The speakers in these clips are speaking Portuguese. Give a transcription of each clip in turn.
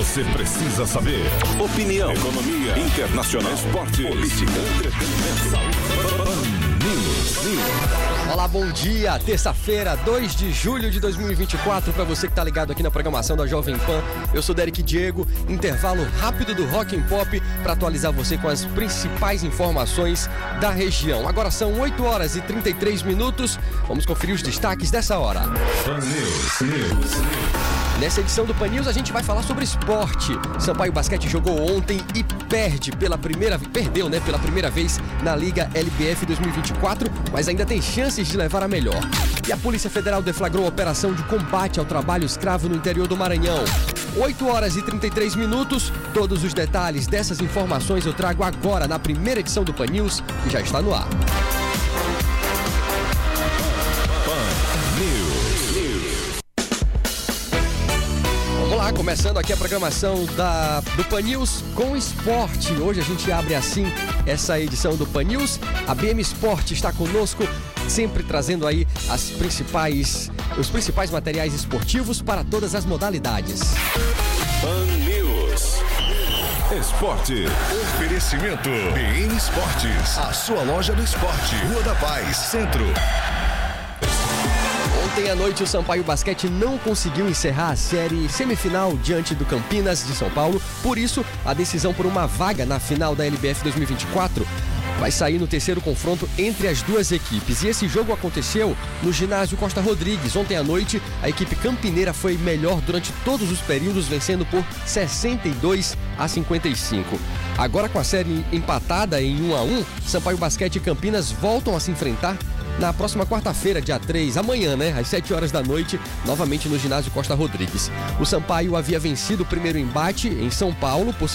você precisa saber. Opinião, economia, internacional, esporte, política, entretenimento, saúde. Olá, bom dia, terça-feira, 2 de julho de 2024, para você que tá ligado aqui na programação da Jovem Pan. Eu sou Derek Diego, intervalo rápido do Rock and Pop para atualizar você com as principais informações da região. Agora são 8 horas e 33 minutos, vamos conferir os destaques dessa hora. Pan News. Nessa edição do Pan News a gente vai falar sobre esporte. Sampaio Basquete jogou ontem e perdeu pela primeira vez na Liga LBF 2024, mas ainda tem chances de levar a melhor. E a Polícia Federal deflagrou a operação de combate ao trabalho escravo no interior do Maranhão. 8 horas e 33 minutos, todos os detalhes dessas informações eu trago agora na primeira edição do Pan News, que já está no ar. Começando aqui a programação do Pan News com esporte. Hoje a gente abre assim essa edição do Pan News. A BM Sport está conosco, sempre trazendo aí os principais materiais esportivos para todas as modalidades. Pan News. Esporte. Oferecimento BM Esportes, a sua loja do esporte. Rua da Paz, Centro. Ontem à noite o Sampaio Basquete não conseguiu encerrar a série semifinal diante do Campinas de São Paulo. Por isso, a decisão por uma vaga na final da LBF 2024 vai sair no terceiro confronto entre as duas equipes. E esse jogo aconteceu no ginásio Costa Rodrigues. Ontem à noite, a equipe campineira foi melhor durante todos os períodos, vencendo por 62-55. Agora, com a série empatada em 1-1, Sampaio Basquete e Campinas voltam a se enfrentar na próxima quarta-feira, dia 3, amanhã, às 7 horas da noite, novamente no ginásio Costa Rodrigues. O Sampaio havia vencido o primeiro embate em São Paulo por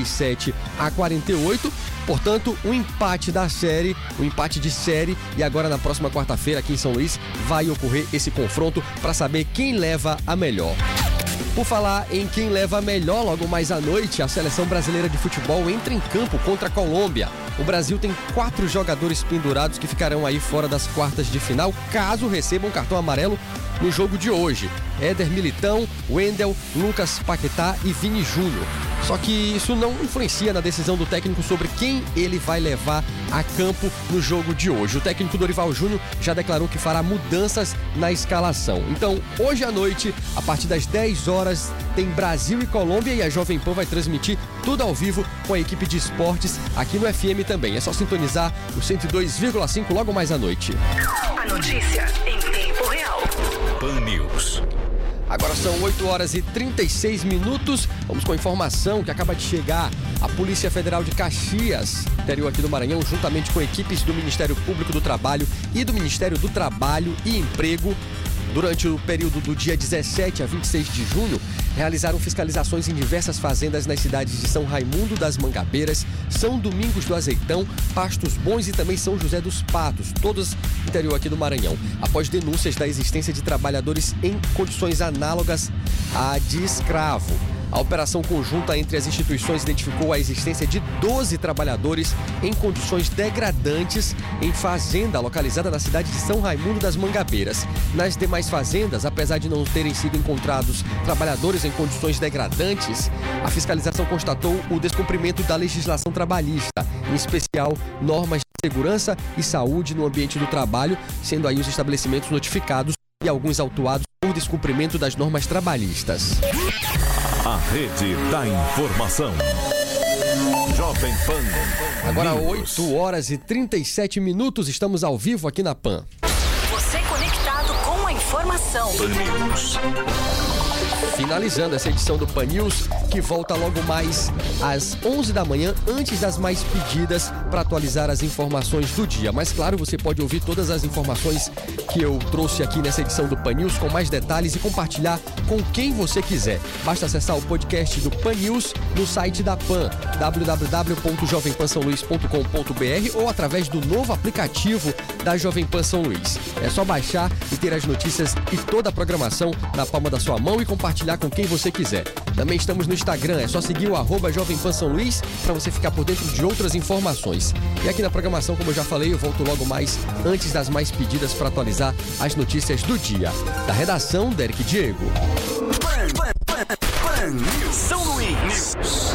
57-48, portanto, um empate de série, e agora na próxima quarta-feira aqui em São Luís vai ocorrer esse confronto para saber quem leva a melhor. Por falar em quem leva a melhor, logo mais à noite, a Seleção Brasileira de Futebol entra em campo contra a Colômbia. O Brasil tem 4 jogadores pendurados que ficarão aí fora das quartas de final, caso recebam cartão amarelo no jogo de hoje. Éder Militão, Wendel, Lucas Paquetá e Vini Júnior. Só que isso não influencia na decisão do técnico sobre quem ele vai levar a campo no jogo de hoje. O técnico Dorival Júnior já declarou que fará mudanças na escalação. Então, hoje à noite, a partir das 10 horas, tem Brasil e Colômbia, e a Jovem Pan vai transmitir tudo ao vivo com a equipe de esportes aqui no FM também. É só sintonizar o 102,5 logo mais à noite. A notícia em tempo real. Pan News. Agora são 8 horas e 36 minutos. Vamos com a informação que acaba de chegar. A Polícia Federal de Caxias, interior aqui do Maranhão, juntamente com equipes do Ministério Público do Trabalho e do Ministério do Trabalho e Emprego, durante o período do dia 17 a 26 de junho, realizaram fiscalizações em diversas fazendas nas cidades de São Raimundo das Mangabeiras, São Domingos do Azeitão, Pastos Bons e também São José dos Patos, todos interior aqui do Maranhão, após denúncias da existência de trabalhadores em condições análogas à de escravo. A operação conjunta entre as instituições identificou a existência de 12 trabalhadores em condições degradantes em fazenda localizada na cidade de São Raimundo das Mangabeiras. Nas demais fazendas, apesar de não terem sido encontrados trabalhadores em condições degradantes, a fiscalização constatou o descumprimento da legislação trabalhista, em especial normas de segurança e saúde no ambiente do trabalho, sendo aí os estabelecimentos notificados e alguns autuados por descumprimento das normas trabalhistas. A Rede da Informação. Jovem Pan. Agora 8 horas e 37 minutos, estamos ao vivo aqui na Pan. Você conectado com a informação. Pan News. Finalizando essa edição do Pan News, que volta logo mais às 11 da manhã, antes das mais pedidas, para atualizar as informações do dia. Mas claro, você pode ouvir todas as informações que eu trouxe aqui nessa edição do Pan News com mais detalhes e compartilhar com quem você quiser. Basta acessar o podcast do Pan News no site da Pan, www.jovempansaoluís.com.br, ou através do novo aplicativo da Jovem Pan São Luís. É só baixar e ter as notícias e toda a programação na palma da sua mão e compartilhar com quem você quiser. Também estamos no Instagram, é só seguir o @Jovem Pan São Luís para você ficar por dentro de outras informações. E aqui na programação, como eu já falei, eu volto logo mais antes das mais pedidas para atualizar as notícias do dia. Da redação, Derek Diego. Pan News São Luís. News.